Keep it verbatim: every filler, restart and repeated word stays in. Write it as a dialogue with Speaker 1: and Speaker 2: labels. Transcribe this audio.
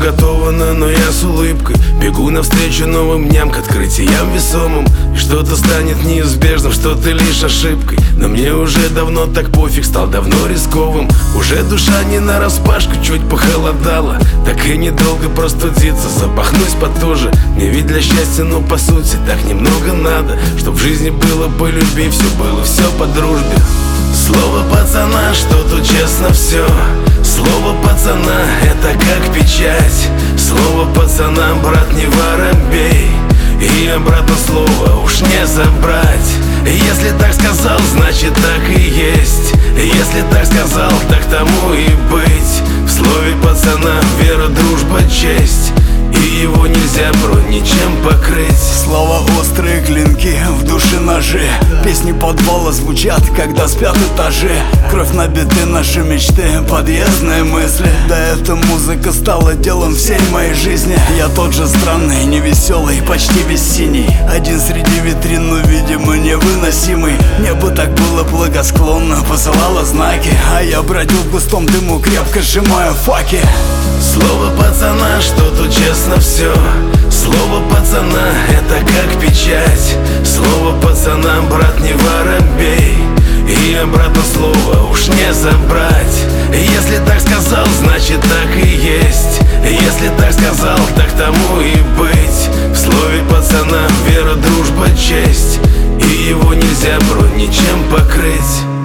Speaker 1: уготовано, но я с улыбкой бегу навстречу новым дням, к открытиям весомым. И что-то станет неизбежным, что-то лишь ошибкой. Но мне уже давно так пофиг, стал давно рисковым. Уже душа не нараспашку, чуть похолодала. Так и недолго простудиться, запахнусь потуже. Мне ведь для счастья, ну по сути, так немного надо, чтоб в жизни было по любви, все было все по дружбе. Слово пацана, что тут честно все. Слово пацана, это как печать. Слово пацана, брат, не воробей. И обратно слово уж не забрать. Если так сказал, значит так и есть. Если так сказал, так тому и быть. В слове пацана вера, дружба, честь. И его нельзя, бро, ничем покрыть.
Speaker 2: Слова острые клинки, в душе ножи. Песни подвала звучат, когда спят этажи. Кровь на биты, наши мечты, подъездные мысли. Да эта музыка стала делом всей моей жизни. Я тот же странный, невеселый, почти весь синий. Один среди витрин, но, видимо, невыносимый. Небо так было благосклонно, посылало знаки. А я бродил в густом дыму, крепко сжимая факи.
Speaker 1: Слово пацана, что тут честно все. Слово пацана, это как печать. Слово пацана, брат, не воробей. И обратно слово уж не забрать. Если так сказал, значит так и есть. Если так сказал, так тому и быть. В слове пацана вера, дружба, честь. И его нельзя, бро, ничем покрыть.